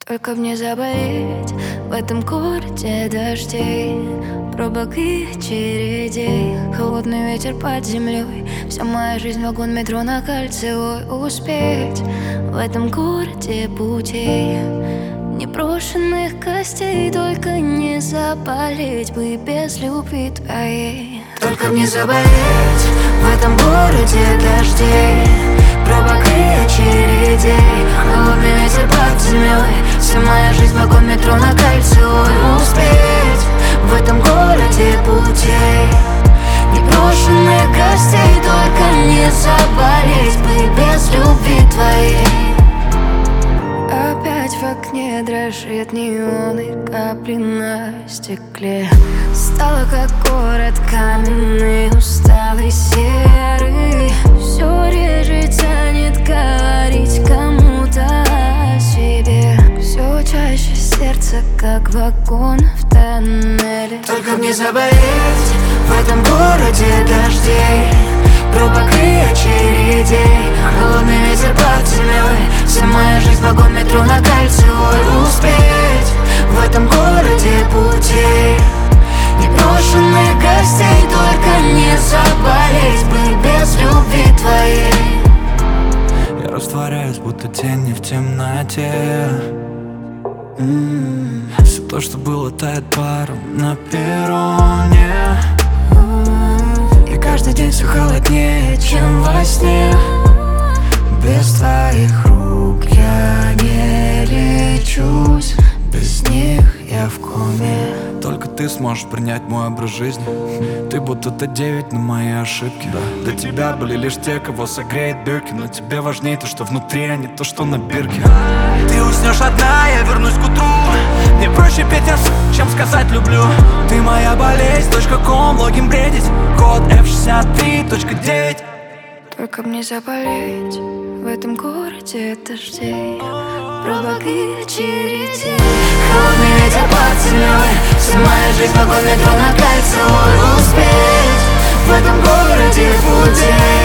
Только мне заболеть в этом городе дождей, пробок и очередей. Холодный ветер под землей, вся моя жизнь вагон метро на Кольцевой. Успеть в этом городе путей, непрошенных костей. Только не заболеть бы без любви твоей. Только мне заболеть в этом городе дождей, пробок и очередей. Холодный ветер под землей, вся моя жизнь вагон метро на Кольцевой. Успеть в этом городе путей, непрошенных гостей. Только не заболеть бы без любви твоей. Опять в окне дрожит неон и капли на стекле. Стало как город каменный, усталый, серый. Все реже тянет говорить кому-то о себе. Все чаще сердце, как вагон в тоннеле. Только мне заболеть в этом городе дождей, пробок и очередей. Холодный ветер под землей, вся моя жизнь вагон метро на Кольцевой. Успеть в этом городе путей, непрошенных гостей. Только не заболеть бы без любви твоей. Я растворяюсь, будто тени в темноте. Все то, что было, тает паром на перроне. И каждый день все холоднее, чем во сне. Без твоих рук я не лечусь, без них я в коме. Только ты сможешь принять мой образ жизни. Ты будто Т9 на мои ошибки. До тебя были лишь те, кого согреет бирки. Но тебе важнее то, что внутри, а не то, что на бирке. Ты уснешь одна, я вернусь к утру. Мне проще петь чем сказать люблю. Ты моя болезнь, .com, логин бредить. Код F63.9. Только мне заболеть в этом городе дождей, пробок и очередей. Холодный ветер под землей, вся моя жизнь вагон метро на Кольцевой. Успеть в этом городе путей,